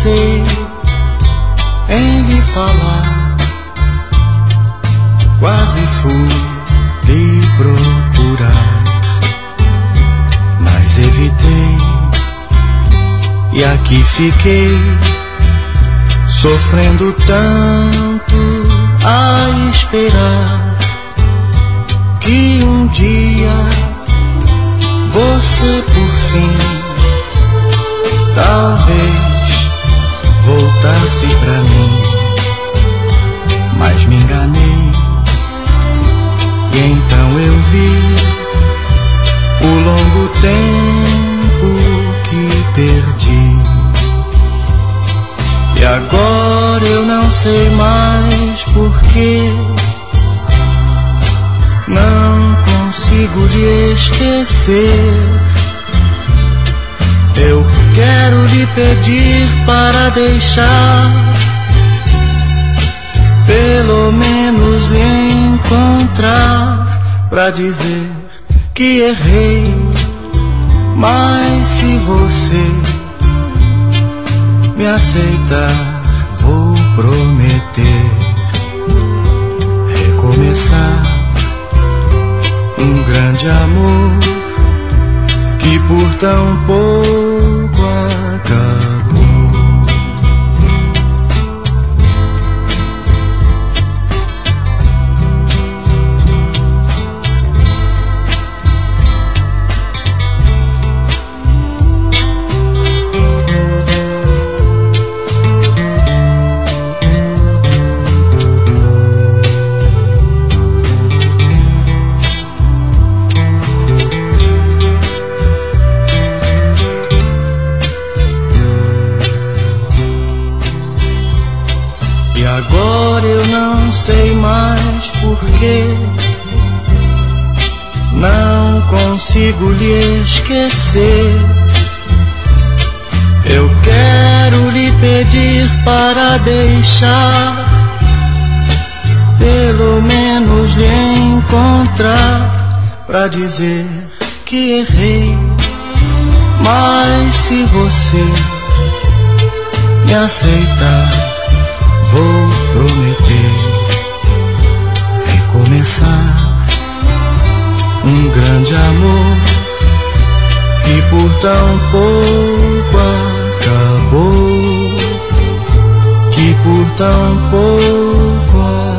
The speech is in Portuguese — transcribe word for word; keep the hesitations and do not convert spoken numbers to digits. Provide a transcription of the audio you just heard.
pensei em lhe falar, quase fui lhe procurar, mas evitei e aqui fiquei, sofrendo tanto a esperar que um dia você por fim talvez voltasse pra mim, mas me enganei e então eu vi o longo tempo que perdi. E agora eu não sei mais porquê, não consigo lhe esquecer. Eu quero lhe pedir para deixar, pelo menos lhe encontrar, pra dizer que errei. Mas se você me aceitar, vou prometer recomeçar um grande amor que por tão pouco acabou. E agora eu não sei mais porquê, não consigo lhe esquecer. Eu quero lhe pedir para deixar, pelo menos lhe encontrar, pra dizer que errei. Mas se você me aceitar, vou prometer recomeçar um grande amor que por tão pouco acabou, que por tão pouco acabou.